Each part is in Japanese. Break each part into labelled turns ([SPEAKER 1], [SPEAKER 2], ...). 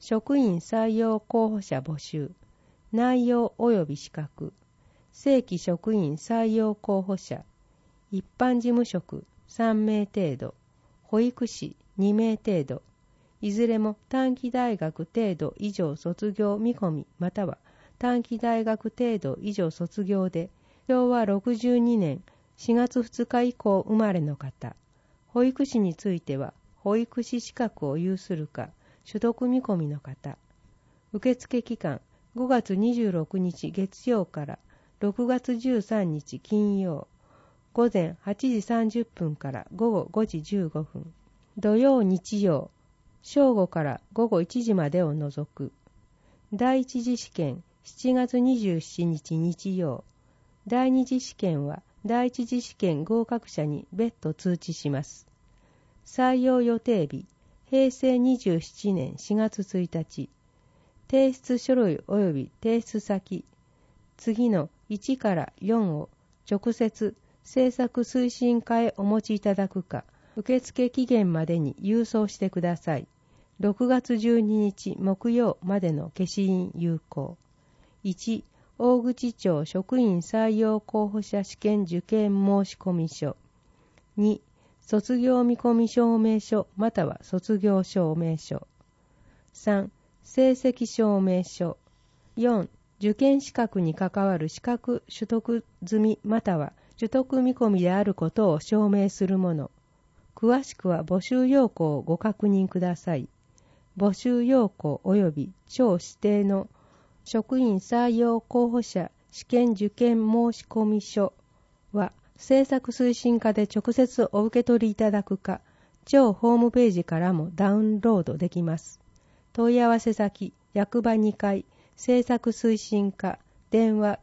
[SPEAKER 1] 職員採用候補者募集、内容及び資格、正規職員採用候補者、一般事務職3名程度、保育士2名程度、いずれも短期大学程度以上卒業見込みまたは短期大学程度以上卒業で、昭和62年4月2日以降生まれの方、保育士については保育士資格を有するか取得見込みの方、受付期間5月26日月曜から6月13日金曜、午前8時30分から午後5時15分、土曜日曜、正午から午後1時までを除く。第一次試験7月27日日曜、第二次試験は第一次試験合格者に別途通知します。採用予定日、平成27年4月1日。提出書類及び提出先、次の1から4を直接制作推進課へお持ちいただくか、受付期限までに郵送してください。6月12日木曜までの消印有効。1、大口町職員採用候補者試験受験申込書。2、卒業見込み証明書または卒業証明書。3、成績証明書。4、受験資格に関わる資格取得済みまたは取得見込みであることを証明するもの。詳しくは募集要項をご確認ください。募集要項及び庁指定の職員採用候補者試験受験申込書は制作推進課で直接お受け取りいただくか、庁ホームページからもダウンロードできます。問い合わせ先、役場2階、制作推進課、電話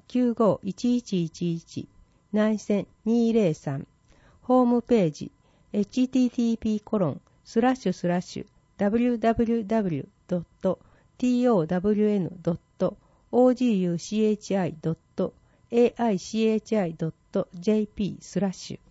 [SPEAKER 1] 95-1111、内線203、ホームページ、http://www.town.oguchi.aichi.jp/